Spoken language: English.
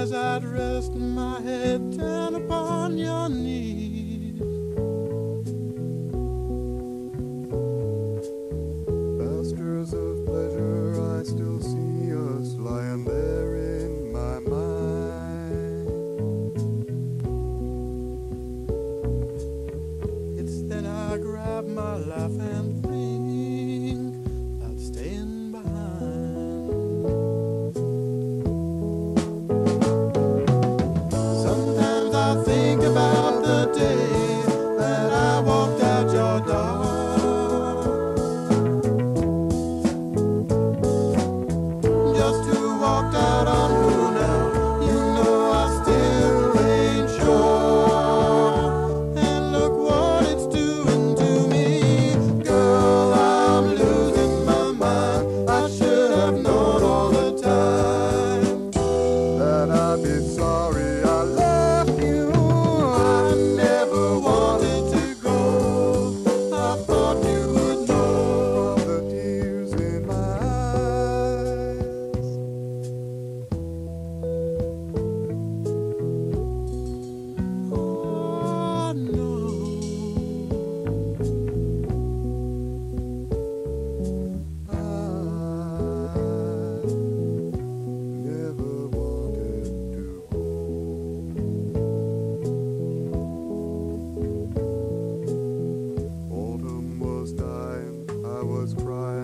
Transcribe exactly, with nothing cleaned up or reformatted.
as I'd rest my head down upon your knee. Pastures of pleasure, I still see us lying there in my mind. It's then I grab my life and think about staying behind. Sometimes I think about the day that I walked out your door. Just who walked out on who now, you know I still ain't sure. And look what it's doing to me. Girl, I'm losing my mind. I should have known all the time that I'd be sorry I left you. I never wanted to go. I thought you would know from the tears in my eyes. Oh no, I never wanted to go. Autumn was dying, I was crying.